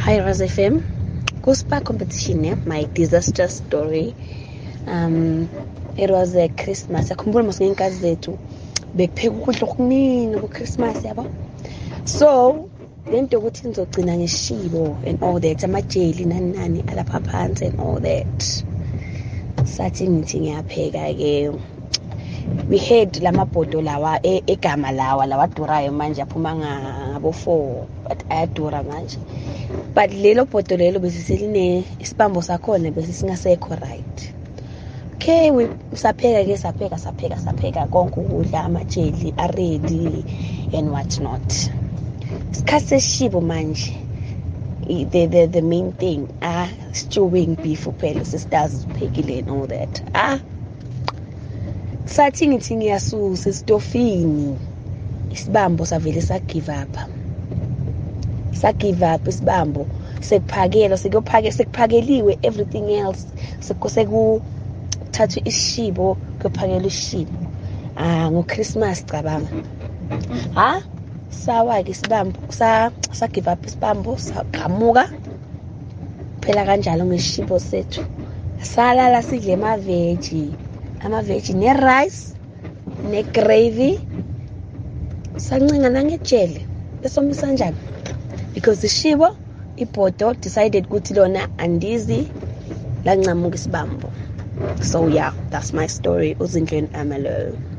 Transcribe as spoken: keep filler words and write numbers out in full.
Hi Raz F M. Kuspa competition, yeah? My disaster story. Um, it was a Christmas. Akhumbula mos ngeenkazi zethu bekupheka ukudla okuningi ku Christmas yabo. So, lento ukuthi ngizogcina ngeshibo and all that, amajeli nani nani alapha phansi and all that. Sathi ngithi ngiyapheka ke. We had lamabhodo lawa egama lawa lawadurayo manje aphuma ngabo four but ayadura manje. But lelo bhodo lelo besiseline isibambo sakhona bese singasekho right. Okay, we sapheka ke sapheka sapheka sapheka konke ukudla amajeli are ready and what not. Isikhathi seshibo manje. The the the main thing ah stewing beef uphela sisters phekile and all that. Ah sathi ngithi ngiyasusa esitofini isibambo savele sa give up sa give up isibambo sekuphakela sekuphake sekuphakeliwe everything else sekuse kuthathwa ishibo kuphakela ishibo ah ngo Christmas cabanga ha sawa ke isibambo sa sa give up isibambo saqhamuka phela kanjalo ngeshibo sethu salala sidle ma veggie ama veggie ne rice ne gravy sancinga nangejele besomisa kanjani because ishibo ibhodo decided ukuthi lona andizi lancamuka isibambo. So yeah, that's my story. Uzindleni Amelo.